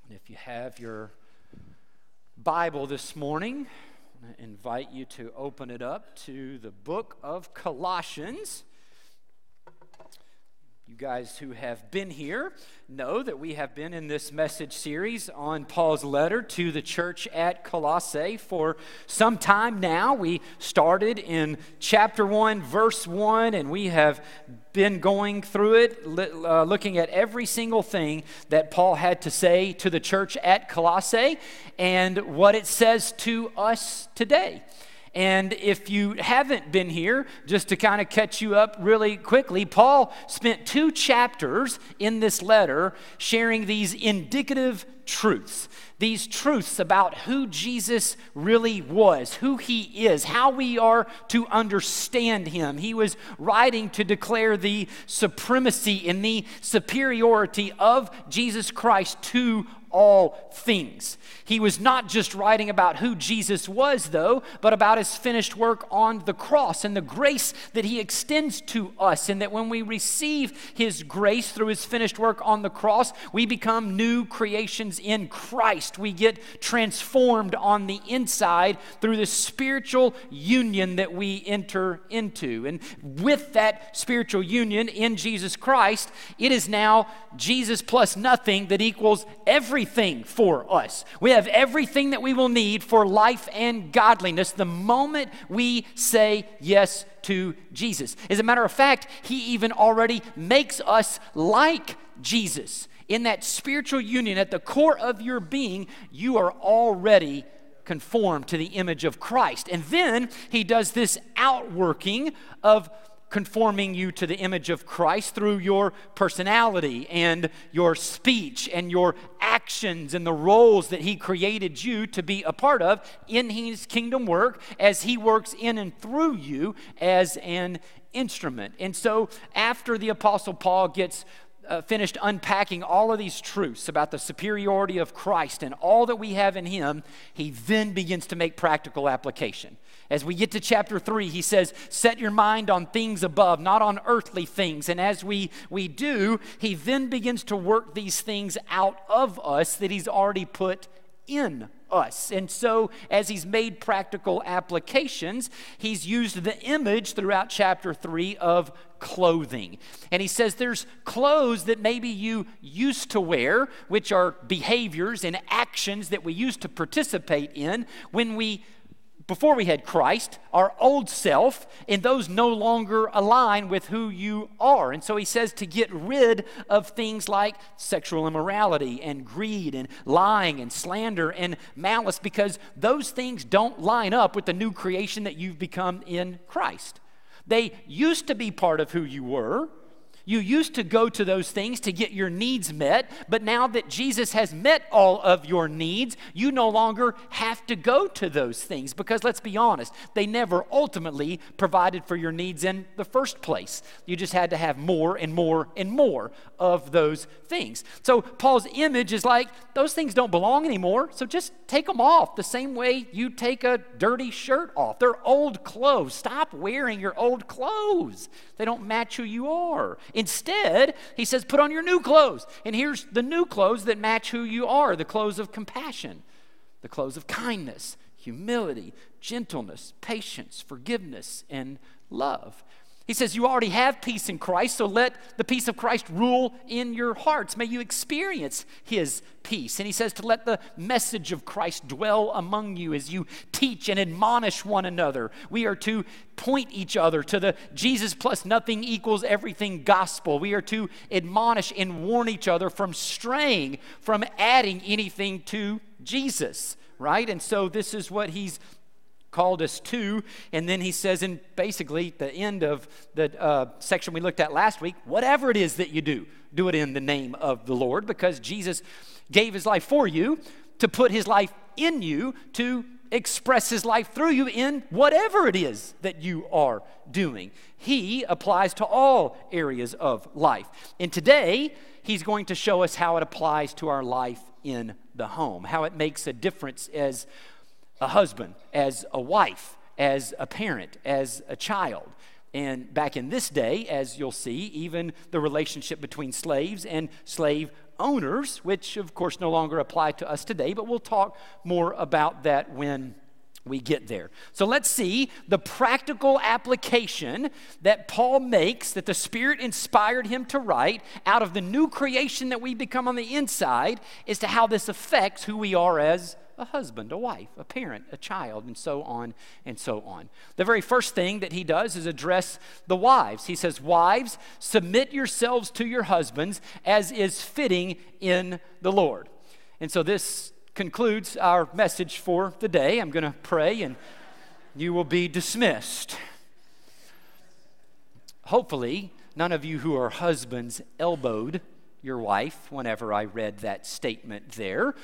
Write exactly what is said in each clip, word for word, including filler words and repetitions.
And if you have your Bible this morning, I invite you to open it up to the book of Colossians. You guys who have been here know that we have been in this message series on Paul's letter to the church at Colossae for some time now. We started in chapter one, verse one, and we have been going through it, uh, looking at every single thing that Paul had to say to the church at Colossae and what it says to us today. And if you haven't been here, just to kind of catch you up really quickly, Paul spent two chapters in this letter sharing these indicative truths. These truths about who Jesus really was, who he is, how we are to understand him. He was writing to declare the supremacy and the superiority of Jesus Christ to all things. He was not just writing about who Jesus was, though, but about his finished work on the cross and the grace that he extends to us, and that when we receive his grace through his finished work on the cross, we become new creations in Christ. We get transformed on the inside through the spiritual union that we enter into. And with that spiritual union in Jesus Christ, it is now Jesus plus nothing that equals everything for us. We have everything that we will need for life and godliness the moment we say yes to Jesus. As a matter of fact, he even already makes us like Jesus. In that spiritual union, at the core of your being, you are already conformed to the image of Christ. And then he does this outworking of conforming you to the image of Christ through your personality and your speech and your actions and the roles that he created you to be a part of in his kingdom work as he works in and through you as an instrument. And so after the Apostle Paul gets Uh, finished unpacking all of these truths about the superiority of Christ and all that we have in him, he then begins to make practical application. As we get to chapter three, he says, set your mind on things above, not on earthly things. And as we, we do, he then begins to work these things out of us that he's already put in us. And so as he's made practical applications, he's used the image throughout chapter three of clothing. And he says there's clothes that maybe you used to wear, which are behaviors and actions that we used to participate in when we before we had Christ, our old self, and those no longer align with who you are. And so he says to get rid of things like sexual immorality and greed and lying and slander and malice, because those things don't line up with the new creation that you've become in Christ. They used to be part of who you were. You used to go to those things to get your needs met, but now that Jesus has met all of your needs, you no longer have to go to those things, because let's be honest, they never ultimately provided for your needs in the first place. You just had to have more and more and more of those things. So Paul's image is like, those things don't belong anymore, so just take them off the same way you take a dirty shirt off. They're old clothes. Stop wearing your old clothes. They don't match who you are. Instead, he says, put on your new clothes. And here's the new clothes that match who you are: the clothes of compassion, the clothes of kindness, humility, gentleness, patience, forgiveness, and love. He says you already have peace in Christ, so let the peace of Christ rule in your hearts. May you experience his peace. And he says to let the message of Christ dwell among you as you teach and admonish one another. We are to point each other to the Jesus plus nothing equals everything gospel. We are to admonish and warn each other from straying, from adding anything to Jesus, right? And so this is what he's called us to. And then he says in basically the end of the uh, section we looked at last week, whatever it is that you do, do it in the name of the Lord, because Jesus gave his life for you, to put his life in you, to express his life through you in whatever it is that you are doing. He applies to all areas of life. And today, he's going to show us how it applies to our life in the home, how it makes a difference as a husband, as a wife, as a parent, as a child. And back in this day, as you'll see, even the relationship between slaves and slave owners, which of course no longer apply to us today, but we'll talk more about that when we get there. So let's see the practical application that Paul makes, that the Spirit inspired him to write out of the new creation that we become on the inside, as to how this affects who we are as a husband, a wife, a parent, a child, and so on and so on. The very first thing that he does is address the wives. He says, "Wives, submit yourselves to your husbands as is fitting in the Lord." And so this concludes our message for the day. I'm going to pray and you will be dismissed. Hopefully, none of you who are husbands elbowed your wife whenever I read that statement there.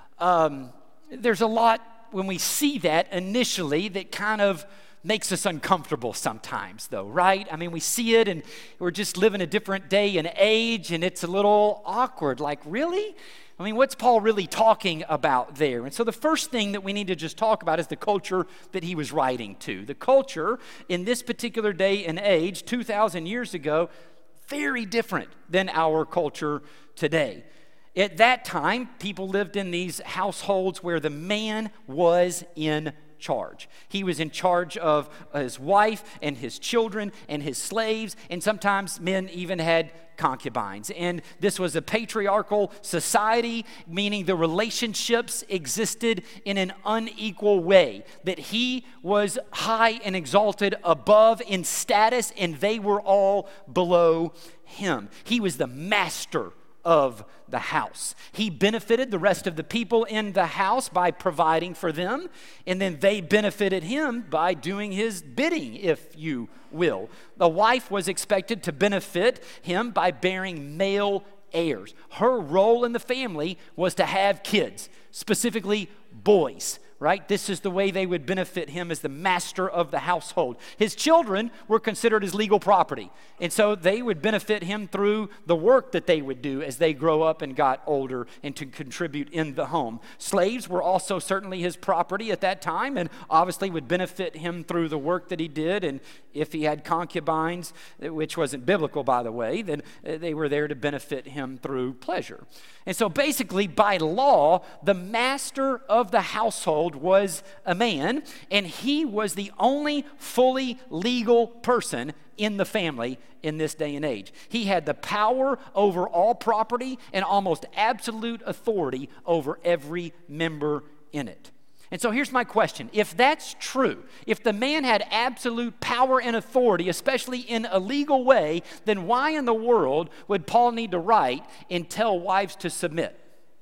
Um, there's a lot when we see that initially that kind of makes us uncomfortable sometimes, though, right? I mean, we see it and we're just living a different day and age, and it's a little awkward. Like, really? I mean, what's Paul really talking about there? And so the first thing that we need to just talk about is the culture that he was writing to. The culture in this particular day and age, two thousand years ago, very different than our culture today. At that time, people lived in these households where the man was in charge. He was in charge of his wife and his children and his slaves, and sometimes men even had concubines. And this was a patriarchal society, meaning the relationships existed in an unequal way, that he was high and exalted above in status, and they were all below him. He was the master of the house. He benefited the rest of the people in the house by providing for them, and then they benefited him by doing his bidding, if you will. The wife was expected to benefit him by bearing male heirs. Her role in the family was to have kids, specifically boys. Right? This is the way they would benefit him as the master of the household. His children were considered his legal property, and so they would benefit him through the work that they would do as they grow up and got older and to contribute in the home. Slaves were also certainly his property at that time, and obviously would benefit him through the work that he did. And if he had concubines, which wasn't biblical, by the way, then they were there to benefit him through pleasure. And so basically, by law, the master of the household was a man, and he was the only fully legal person in the family in this day and age. He had the power over all property and almost absolute authority over every member in it. And so here's my question. If that's true, if the man had absolute power and authority, especially in a legal way, then why in the world would Paul need to write and tell wives to submit?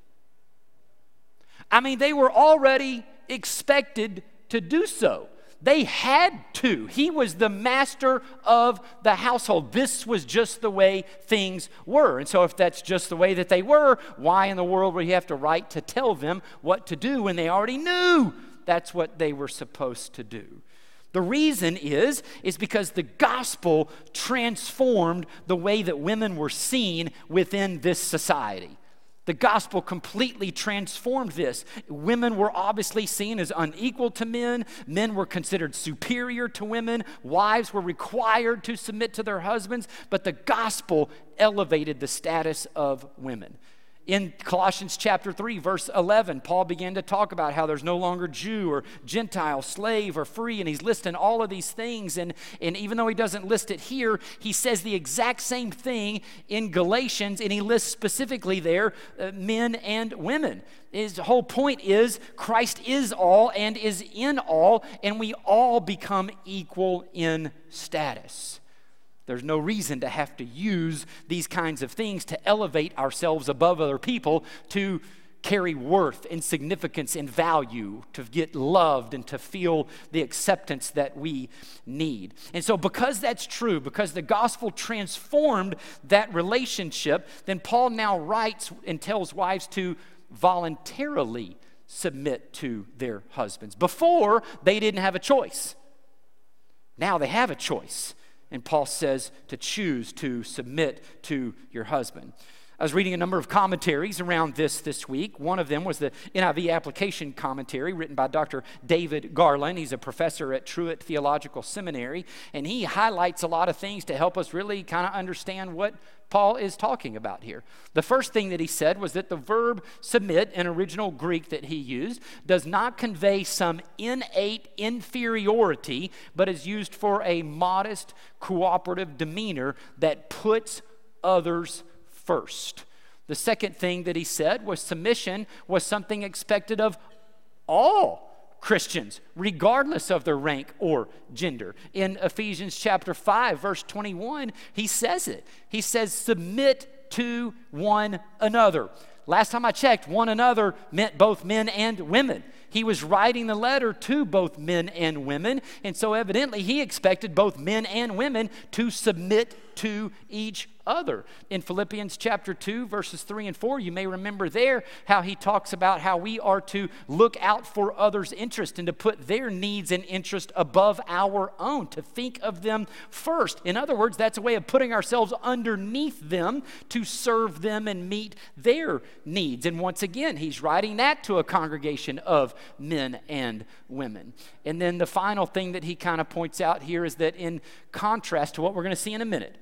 I mean, they were already expected to do so. They had to. He was the master of the household. This was just the way things were. And so if that's just the way that they were, why in the world would he have to write to tell them what to do when they already knew that's what they were supposed to do? The reason is, is because the gospel transformed the way that women were seen within this society. The gospel completely transformed this. Women were obviously seen as unequal to men. Men were considered superior to women. Wives were required to submit to their husbands. But the gospel elevated the status of women. In Colossians chapter three, verse eleven, Paul began to talk about how there's no longer Jew or Gentile, slave or free, and he's listing all of these things. And, and even though he doesn't list it here, he says the exact same thing in Galatians, and he lists specifically there uh, men and women. His whole point is Christ is all and is in all, and we all become equal in status. There's no reason to have to use these kinds of things to elevate ourselves above other people, to carry worth and significance and value, to get loved and to feel the acceptance that we need. And so because that's true, because the gospel transformed that relationship, then Paul now writes and tells wives to voluntarily submit to their husbands. Before, they didn't have a choice. Now they have a choice. And Paul says to choose to submit to your husband. I was reading a number of commentaries around this this week. One of them was the N I V application commentary written by Doctor David Garland. He's a professor at Truett Theological Seminary, and he highlights a lot of things to help us really kind of understand what Paul is talking about here. The first thing that he said was that the verb submit in original Greek that he used does not convey some innate inferiority, but is used for a modest, cooperative demeanor that puts others first. The second thing that he said was submission was something expected of all Christians, regardless of their rank or gender. In Ephesians chapter five, verse twenty-one, he says it. He says, submit to one another. Last time I checked, one another meant both men and women. He was writing the letter to both men and women, and so evidently he expected both men and women to submit to each other. In Philippians chapter two, verses three and four, you may remember there how he talks about how we are to look out for others' interest and to put their needs and interest above our own, to think of them first. In other words, that's a way of putting ourselves underneath them to serve them and meet their needs. And once again, he's writing that to a congregation of men and women. And then the final thing that he kind of points out here is that in contrast to what we're going to see in a minute,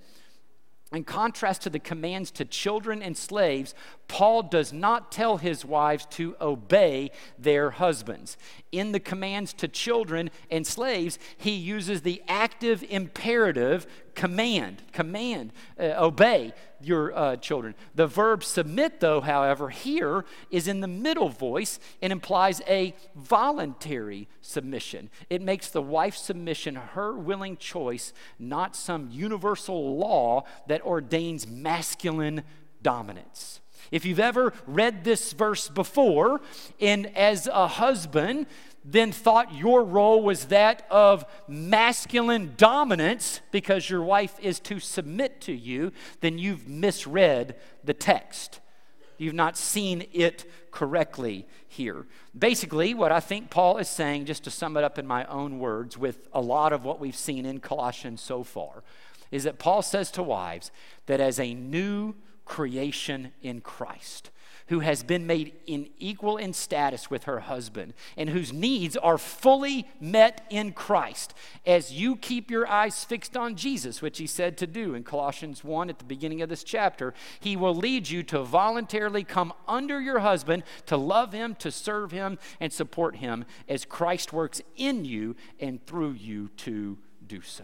in contrast to the commands to children and slaves, Paul does not tell his wives to obey their husbands. In the commands to children and slaves, he uses the active imperative command, command, uh, obey your uh, children. The verb submit, though, however, here is in the middle voice and implies a voluntary submission. It makes the wife's submission her willing choice, not some universal law that ordains masculine dominance. If you've ever read this verse before, and as a husband then thought your role was that of masculine dominance because your wife is to submit to you, then you've misread the text. You've not seen it correctly here. Basically, what I think Paul is saying, just to sum it up in my own words, with a lot of what we've seen in Colossians so far, is that Paul says to wives that as a new creation in Christ, who has been made in equal in status with her husband and whose needs are fully met in Christ, as you keep your eyes fixed on Jesus, which he said to do in Colossians one at the beginning of this chapter, he will lead you to voluntarily come under your husband, to love him, to serve him, and support him as Christ works in you and through you to do so.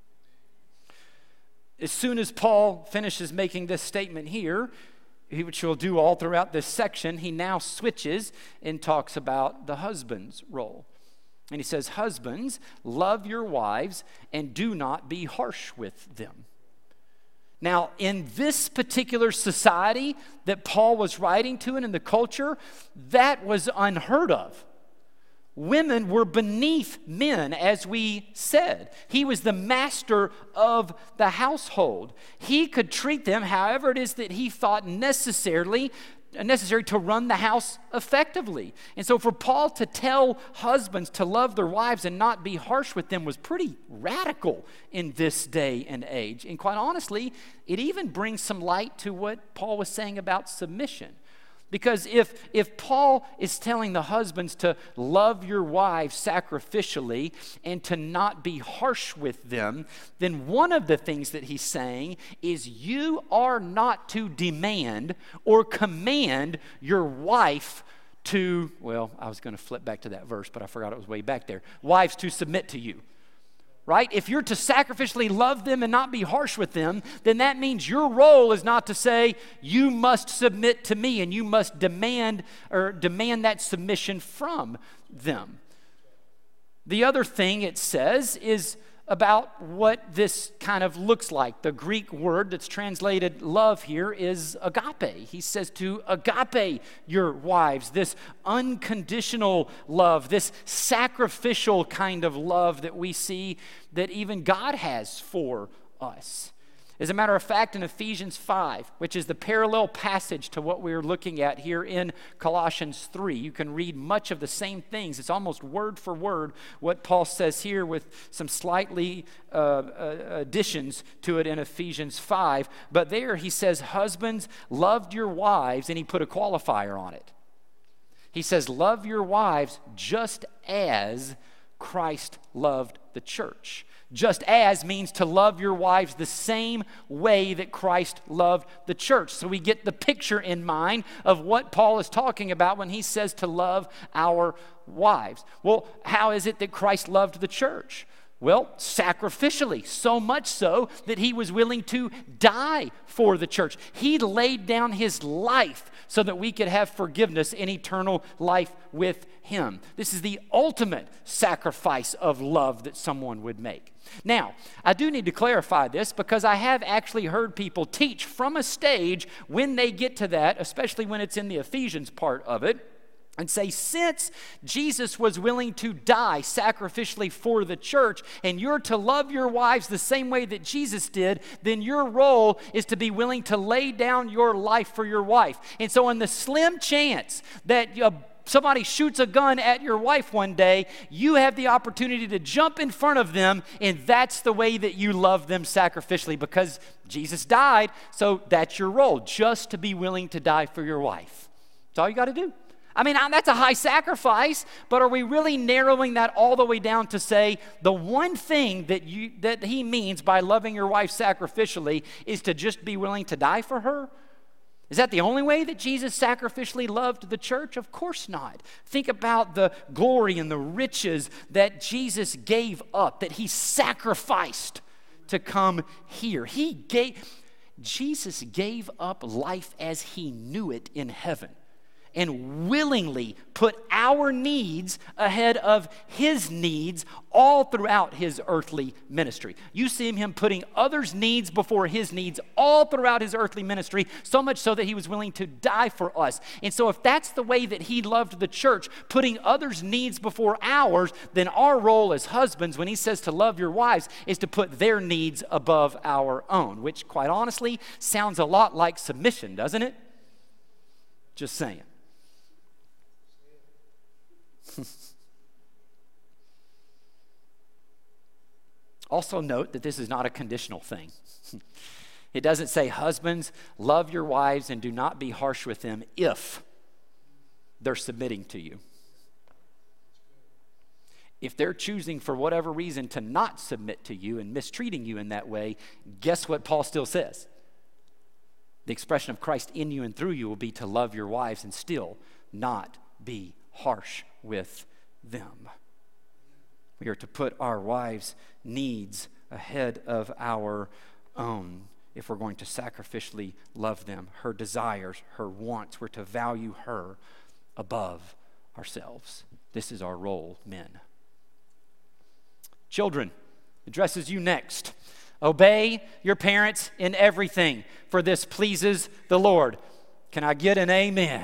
As soon as Paul finishes making this statement here, which he'll do all throughout this section, he now switches and talks about the husband's role. And he says, husbands, love your wives and do not be harsh with them. Now, in this particular society that Paul was writing to and in the culture, that was unheard of. Women were beneath men, as we said. He was the master of the household. He could treat them however it is that he thought necessarily necessary to run the house effectively. And so for Paul to tell husbands to love their wives and not be harsh with them was pretty radical in this day and age. And quite honestly, it even brings some light to what Paul was saying about submission. Because if, if Paul is telling the husbands to love your wives sacrificially and to not be harsh with them, then one of the things that he's saying is you are not to demand or command your wife to, well, I was going to flip back to that verse, but I forgot it was way back there. Wives to submit to you. Right? If you're to sacrificially love them and not be harsh with them, then that means your role is not to say, you must submit to me and you must demand or demand that submission from them. The other thing it says is about what this kind of looks like. The Greek word that's translated love here is agape. He says to agape your wives, this unconditional love, this sacrificial kind of love that we see that even God has for us. As a matter of fact, in Ephesians five, which is the parallel passage to what we're looking at here in Colossians three, you can read much of the same things. It's almost word for word what Paul says here with some slightly uh, uh, additions to it in Ephesians five. But there he says, husbands, loved your wives, and he put a qualifier on it. He says, love your wives just as Christ loved the church. Just as means to love your wives the same way that Christ loved the church. So we get the picture in mind of what Paul is talking about when he says to love our wives. Well, how is it that Christ loved the church? Well, sacrificially, so much so that he was willing to die for the church. He laid down his life so that we could have forgiveness and eternal life with him. This is the ultimate sacrifice of love that someone would make. Now, I do need to clarify this because I have actually heard people teach from a stage when they get to that, especially when it's in the Ephesians part of it, and say, since Jesus was willing to die sacrificially for the church, and you're to love your wives the same way that Jesus did, then your role is to be willing to lay down your life for your wife. And so in the slim chance that uh, somebody shoots a gun at your wife one day, you have the opportunity to jump in front of them, and that's the way that you love them sacrificially, because Jesus died, so that's your role, just to be willing to die for your wife. That's all you got to do. I mean, that's a high sacrifice, but are we really narrowing that all the way down to say the one thing that you that he means by loving your wife sacrificially is to just be willing to die for her? Is that the only way that Jesus sacrificially loved the church? Of course not. Think about the glory and the riches that Jesus gave up, that he sacrificed to come here. He gave, Jesus gave up life as he knew it in heaven, and willingly put our needs ahead of his needs all throughout his earthly ministry. You see him putting others' needs before his needs all throughout his earthly ministry, so much so that he was willing to die for us. And so if that's the way that he loved the church, putting others' needs before ours, then our role as husbands, when he says to love your wives, is to put their needs above our own, which quite honestly sounds a lot like submission, doesn't it? Just saying. Also note that this is not a conditional thing. It doesn't say, husbands, love your wives and do not be harsh with them if they're submitting to you. If they're choosing for whatever reason to not submit to you and mistreating you in that way, guess what Paul still says? The expression of Christ in you and through you will be to love your wives and still not be harsh with them. We are to put our wives' needs ahead of our own if we're going to sacrificially love them. Her desires, her wants, we're to value her above ourselves. This is our role, men. Children, addresses you next. Obey your parents in everything, for this pleases the Lord. Can I get an amen?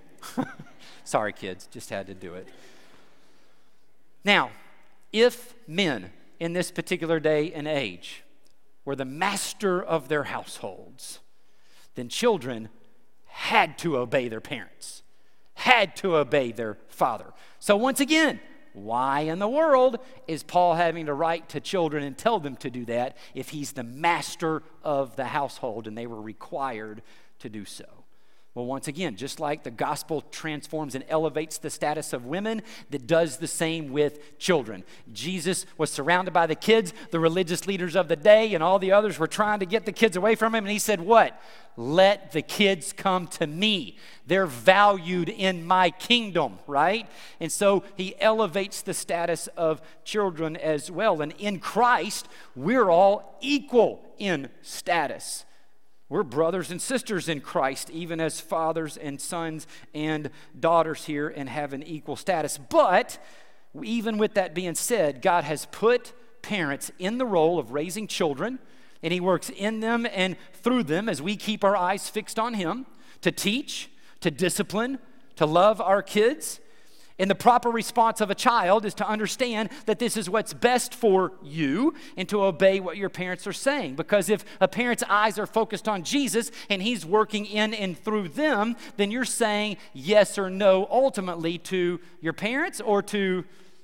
Sorry, kids, just had to do it. Now, if men in this particular day and age were the master of their households, then children had to obey their parents, had to obey their father. So once again, why in the world is Paul having to write to children and tell them to do that if he's the master of the household and they were required to do so? Well, once again, just like the gospel transforms and elevates the status of women, that does the same with children. Jesus was surrounded by the kids, the religious leaders of the day, and all the others were trying to get the kids away from him. And he said, what? Let the kids come to me. They're valued in my kingdom, right? And so he elevates the status of children as well. And in Christ, we're all equal in status. We're brothers and sisters in Christ, even as fathers and sons and daughters here, and have an equal status. But even with that being said, God has put parents in the role of raising children, and he works in them and through them as we keep our eyes fixed on him to teach, to discipline, to love our kids. And the proper response of a child is to understand that this is what's best for you and to obey what your parents are saying. Because if a parent's eyes are focused on Jesus and he's working in and through them, then you're saying yes or no ultimately to your parents or to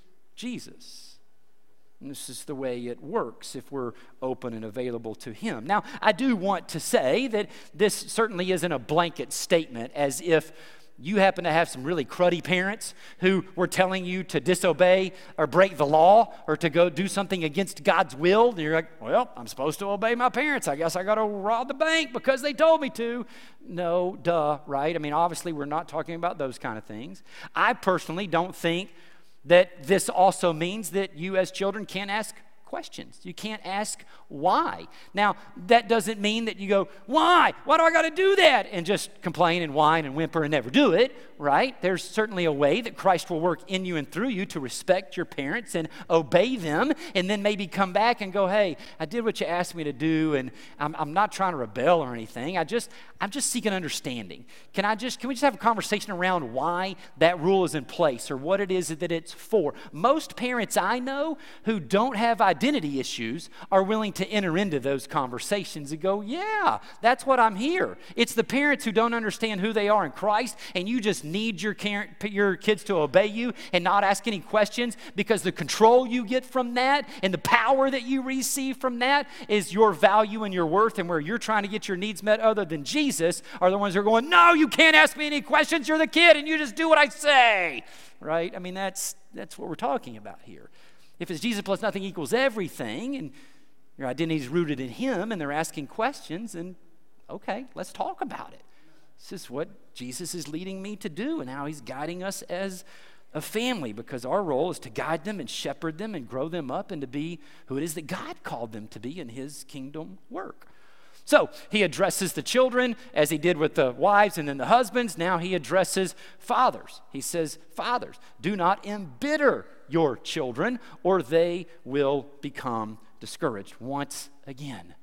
Jesus. And this is the way it works if we're open and available to him. Now, I do want to say that this certainly isn't a blanket statement as if you happen to have some really cruddy parents who were telling you to disobey or break the law or to go do something against God's will. And you're like, well, I'm supposed to obey my parents. I guess I got to rob the bank because they told me to. No, duh, right? I mean, obviously, we're not talking about those kind of things. I personally don't think that this also means that you as children can't ask questions. You can't ask why. Now, that doesn't mean that you go, why? Why do I got to do that? And just complain and whine and whimper and never do it, right? There's certainly a way that Christ will work in you and through you to respect your parents and obey them, and then maybe come back and go, hey, I did what you asked me to do, and I'm, I'm not trying to rebel or anything. I just, I'm just seeking understanding. Can I just, can we just have a conversation around why that rule is in place or what it is that it's for? Most parents I know who don't have identity issues are willing to enter into those conversations and go, yeah, that's what I'm here. It's the parents who don't understand who they are in Christ, and you just need your, car- your kids to obey you and not ask any questions, because the control you get from that and the power that you receive from that is your value and your worth, and where you're trying to get your needs met other than Jesus are the ones who are going, no, you can't ask me any questions. You're the kid and you just do what I say, right? I mean, that's that's what we're talking about here. If it's Jesus plus nothing equals everything, and your identity is rooted in him, and they're asking questions, then okay, let's talk about it. This is what Jesus is leading me to do and how he's guiding us as a family, because our role is to guide them and shepherd them and grow them up and to be who it is that God called them to be in his kingdom work. So he addresses the children as he did with the wives and then the husbands. Now he addresses fathers. He says, fathers, do not embitter your children or they will become discouraged. Once again,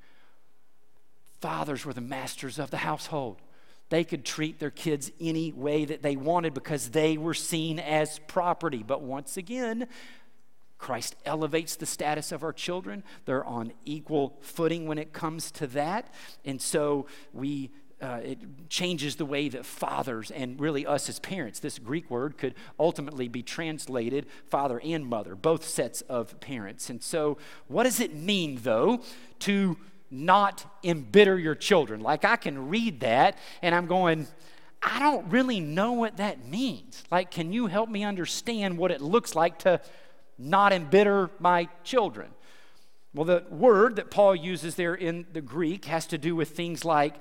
fathers were the masters of the household. They could treat their kids any way that they wanted because they were seen as property. But once again, Christ elevates the status of our children. They're on equal footing when it comes to that. And so we uh, it changes the way that fathers and really us as parents, this Greek word could ultimately be translated father and mother, both sets of parents. And so what does it mean, though, to not embitter your children? Like, I can read that and I'm going, I don't really know what that means. Like, can you help me understand what it looks like to not embitter my children? Well, the word that Paul uses there in the Greek has to do with things like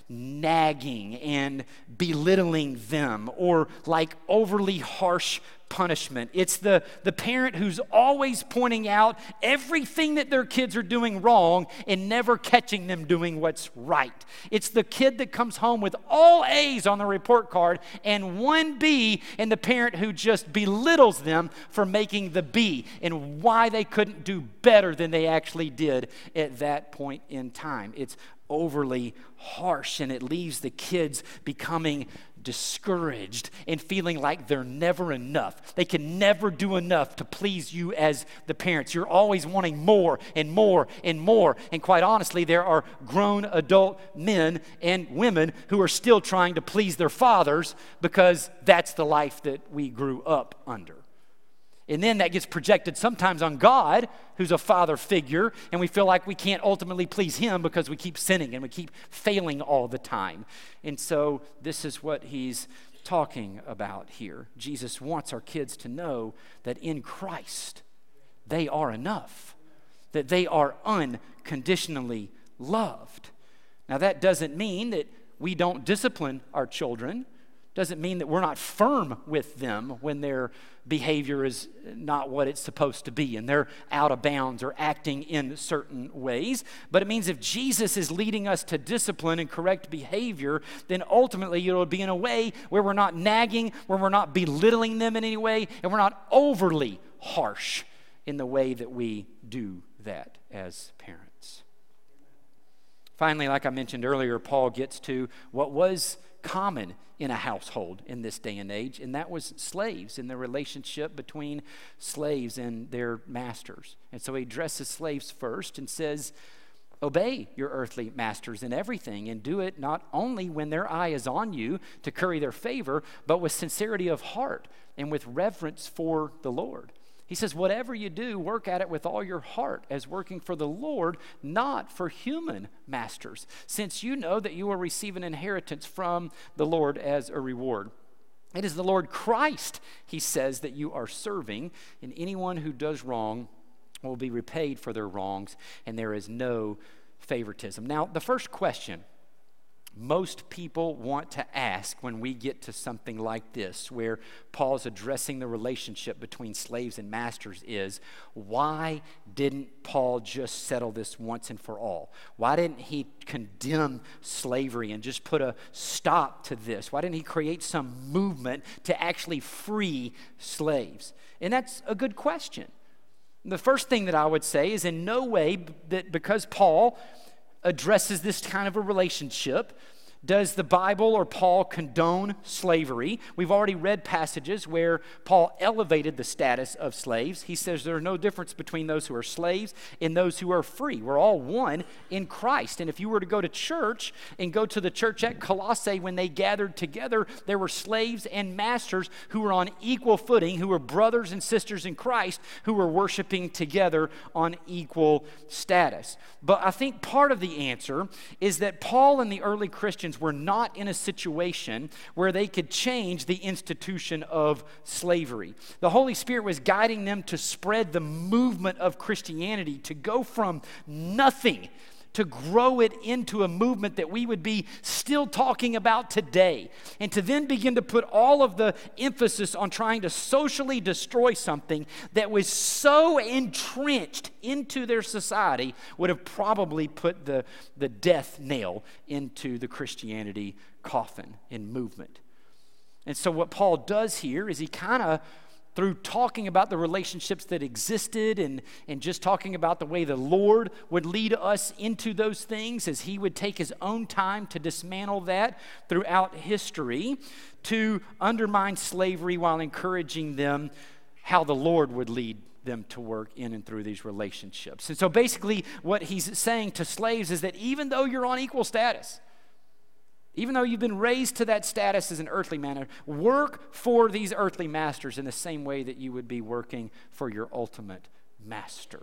nagging and belittling them, or like overly harsh punishment. It's the, the parent who's always pointing out everything that their kids are doing wrong and never catching them doing what's right. It's the kid that comes home with all A's on the report card and one B, and the parent who just belittles them for making the B and why they couldn't do better than they actually did at that point in time. It's overly harsh, and it leaves the kids becoming discouraged and feeling like they're never enough. They can never do enough to please you as the parents. You're always wanting more and more and more. And quite honestly, there are grown adult men and women who are still trying to please their fathers because that's the life that we grew up under. And then that gets projected sometimes on God, who's a father figure, and we feel like we can't ultimately please him because we keep sinning and we keep failing all the time. And so this is what he's talking about here. Jesus wants our kids to know that in Christ, they are enough, that they are unconditionally loved. Now, that doesn't mean that we don't discipline our children. Doesn't mean that we're not firm with them when their behavior is not what it's supposed to be and they're out of bounds or acting in certain ways. But it means if Jesus is leading us to discipline and correct behavior, then ultimately it'll be in a way where we're not nagging, where we're not belittling them in any way, and we're not overly harsh in the way that we do that as parents. Finally, like I mentioned earlier, Paul gets to what was common in a household in this day and age, and that was slaves and the relationship between slaves and their masters. And so he addresses slaves first and says, obey your earthly masters in everything, and do it not only when their eye is on you to curry their favor, but with sincerity of heart and with reverence for the Lord. He says, whatever you do, work at it with all your heart as working for the Lord, not for human masters, since you know that you will receive an inheritance from the Lord as a reward. It is the Lord Christ, he says, that you are serving, and anyone who does wrong will be repaid for their wrongs, and there is no favoritism. Now, the first question most people want to ask when we get to something like this, where Paul's addressing the relationship between slaves and masters, is why didn't Paul just settle this once and for all? Why didn't he condemn slavery and just put a stop to this? Why didn't he create some movement to actually free slaves? And that's a good question. The first thing that I would say is in no way that because Paul addresses this kind of a relationship, does the Bible or Paul condone slavery? We've already read passages where Paul elevated the status of slaves. He says there are no difference between those who are slaves and those who are free. We're all one in Christ. And if you were to go to church and go to the church at Colossae, when they gathered together, there were slaves and masters who were on equal footing, who were brothers and sisters in Christ, who were worshiping together on equal status. But I think part of the answer is that Paul and the early Christians were not in a situation where they could change the institution of slavery. The Holy Spirit was guiding them to spread the movement of Christianity, to go from nothing to grow it into a movement that we would be still talking about today, and to then begin to put all of the emphasis on trying to socially destroy something that was so entrenched into their society would have probably put the, the death nail into the Christianity coffin and movement. And so what Paul does here is he kind of, through talking about the relationships that existed and, and just talking about the way the Lord would lead us into those things, as he would take his own time to dismantle that throughout history, to undermine slavery while encouraging them how the Lord would lead them to work in and through these relationships. And so basically what he's saying to slaves is that even though you're on equal status, even though you've been raised to that status as an earthly man, work for these earthly masters in the same way that you would be working for your ultimate master.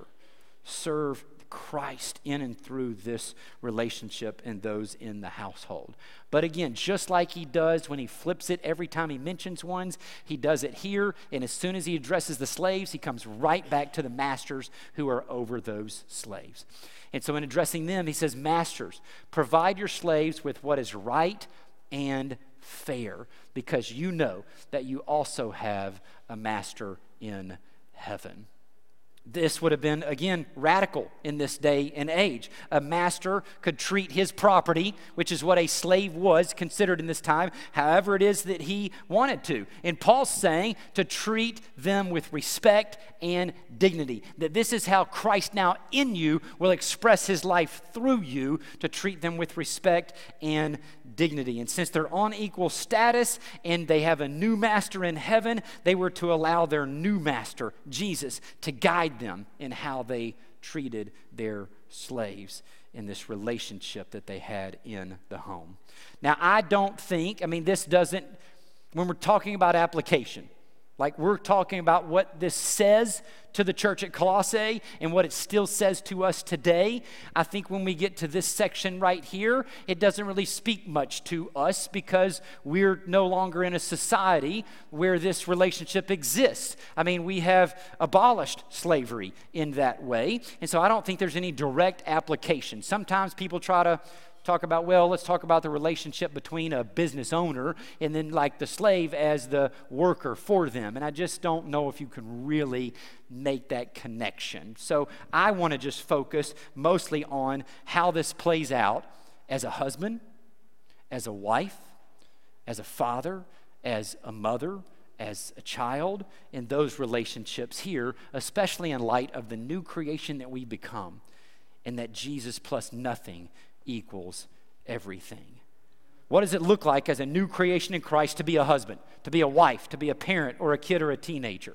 Serve Christ in and through this relationship and those in the household. But again, just like he does when he flips it every time he mentions ones, he does it here, and as soon as he addresses the slaves, he comes right back to the masters who are over those slaves. And so in addressing them, he says, masters, provide your slaves with what is right and fair, because you know that you also have a master in heaven. This would have been, again, radical in this day and age. A master could treat his property, which is what a slave was considered in this time, however it is that he wanted to. And Paul's saying to treat them with respect and dignity. That this is how Christ now in you will express his life through you, to treat them with respect and dignity. And since they're on equal status and they have a new master in heaven, they were to allow their new master, Jesus, to guide them in how they treated their slaves in this relationship that they had in the home. Now, I don't think, I mean, this doesn't, when we're talking about application, like we're talking about what this says to the church at Colossae and what it still says to us today, I think when we get to this section right here, it doesn't really speak much to us because we're no longer in a society where this relationship exists. I mean, we have abolished slavery in that way, and so I don't think there's any direct application. Sometimes people try to talk about, well, let's talk about the relationship between a business owner and then like the slave as the worker for them. And I just don't know if you can really make that connection. So I want to just focus mostly on how this plays out as a husband, as a wife, as a father, as a mother, as a child, in those relationships here, especially in light of the new creation that we become, and that Jesus plus nothing equals everything. What does it look like as a new creation in Christ to be a husband, to be a wife, to be a parent or a kid or a teenager?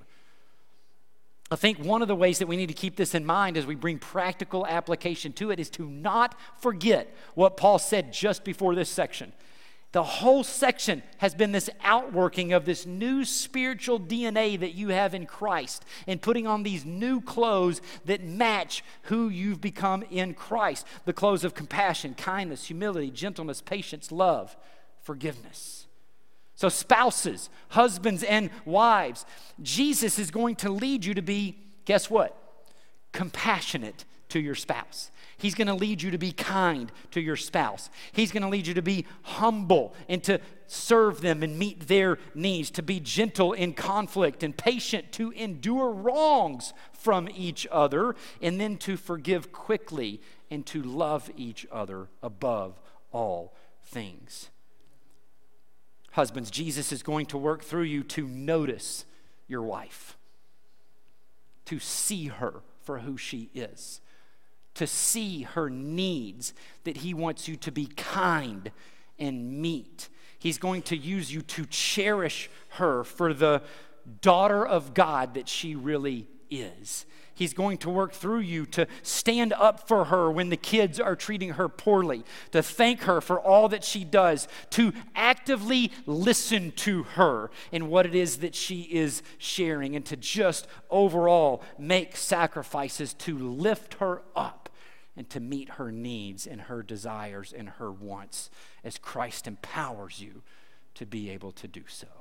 I think one of the ways that we need to keep this in mind as we bring practical application to it is to not forget what Paul said just before this section. The whole section has been this outworking of this new spiritual D N A that you have in Christ and putting on these new clothes that match who you've become in Christ. The clothes of compassion, kindness, humility, gentleness, patience, love, forgiveness. So spouses, husbands and wives, Jesus is going to lead you to be, guess what? Compassionate to your spouse. He's going to lead you to be kind to your spouse. He's going to lead you to be humble and to serve them and meet their needs, to be gentle in conflict and patient, to endure wrongs from each other, and then to forgive quickly and to love each other above all things. Husbands, Jesus is going to work through you to notice your wife, to see her for who she is, to see her needs, that he wants you to be kind and meet. He's going to use you to cherish her for the daughter of God that she really is. He's going to work through you to stand up for her when the kids are treating her poorly, to thank her for all that she does, to actively listen to her in what it is that she is sharing, and to just overall make sacrifices to lift her up and to meet her needs and her desires and her wants as Christ empowers you to be able to do so.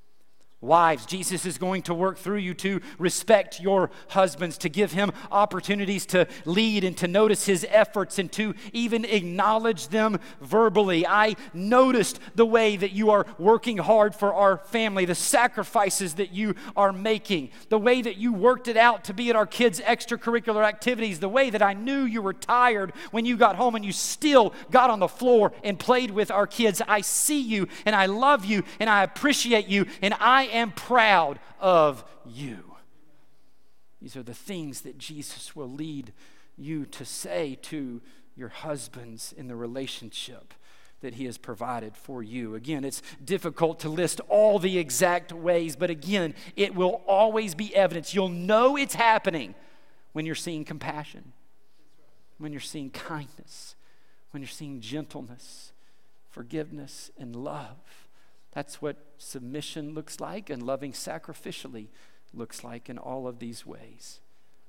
Wives, Jesus is going to work through you to respect your husbands, to give him opportunities to lead and to notice his efforts and to even acknowledge them verbally. I noticed the way that you are working hard for our family, the sacrifices that you are making, the way that you worked it out to be at our kids' extracurricular activities, the way that I knew you were tired when you got home and you still got on the floor and played with our kids. I see you and I love you and I appreciate you and I am proud of you. These are the things that Jesus will lead you to say to your husbands in the relationship that he has provided for you. Again, it's difficult to list all the exact ways, but again, it will always be evidence. You'll know it's happening when you're seeing compassion, when you're seeing kindness, when you're seeing gentleness, forgiveness, and love. That's what submission looks like, and loving sacrificially looks like in all of these ways.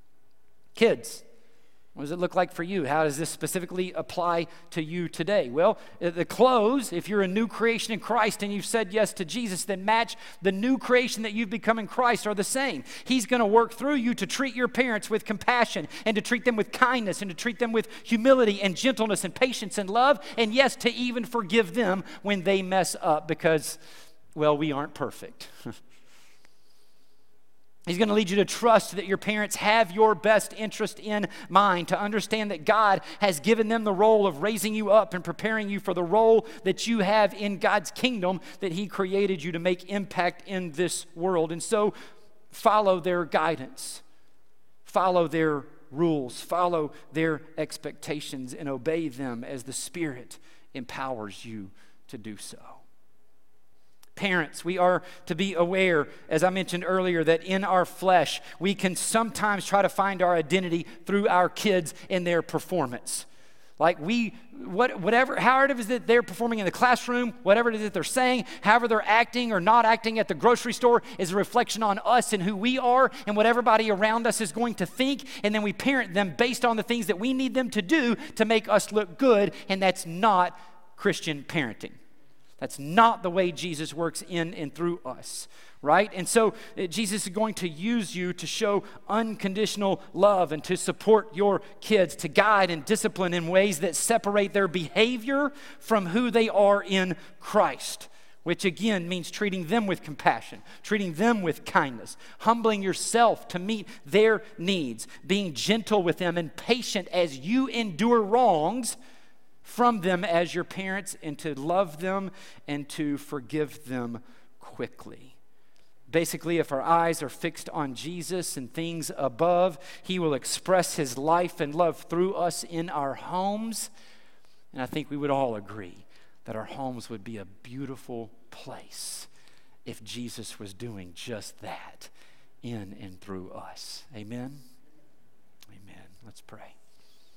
Kids, what does it look like for you? How does this specifically apply to you today? Well, the clothes, if you're a new creation in Christ and you've said yes to Jesus, then match the new creation that you've become in Christ are the same. He's going to work through you to treat your parents with compassion and to treat them with kindness and to treat them with humility and gentleness and patience and love, and yes, to even forgive them when they mess up because, well, we aren't perfect. He's going to lead you to trust that your parents have your best interest in mind, to understand that God has given them the role of raising you up and preparing you for the role that you have in God's kingdom that he created you to make impact in this world. And so follow their guidance, follow their rules, follow their expectations, and obey them as the Spirit empowers you to do so. Parents, we are to be aware, as I mentioned earlier, that in our flesh, we can sometimes try to find our identity through our kids and their performance. Like we, what, whatever, however it is that they're performing in the classroom, whatever it is that they're saying, however they're acting or not acting at the grocery store is a reflection on us and who we are and what everybody around us is going to think. And then we parent them based on the things that we need them to do to make us look good. And that's not Christian parenting. That's not the way Jesus works in and through us, right? And so uh, Jesus is going to use you to show unconditional love and to support your kids, to guide and discipline in ways that separate their behavior from who they are in Christ, which again means treating them with compassion, treating them with kindness, humbling yourself to meet their needs, being gentle with them and patient as you endure wrongs from them as your parents, and to love them and to forgive them quickly. Basically, if our eyes are fixed on Jesus and things above, he will express his life and love through us in our homes. And I think we would all agree that our homes would be a beautiful place if Jesus was doing just that in and through us. Amen? Amen. Let's pray.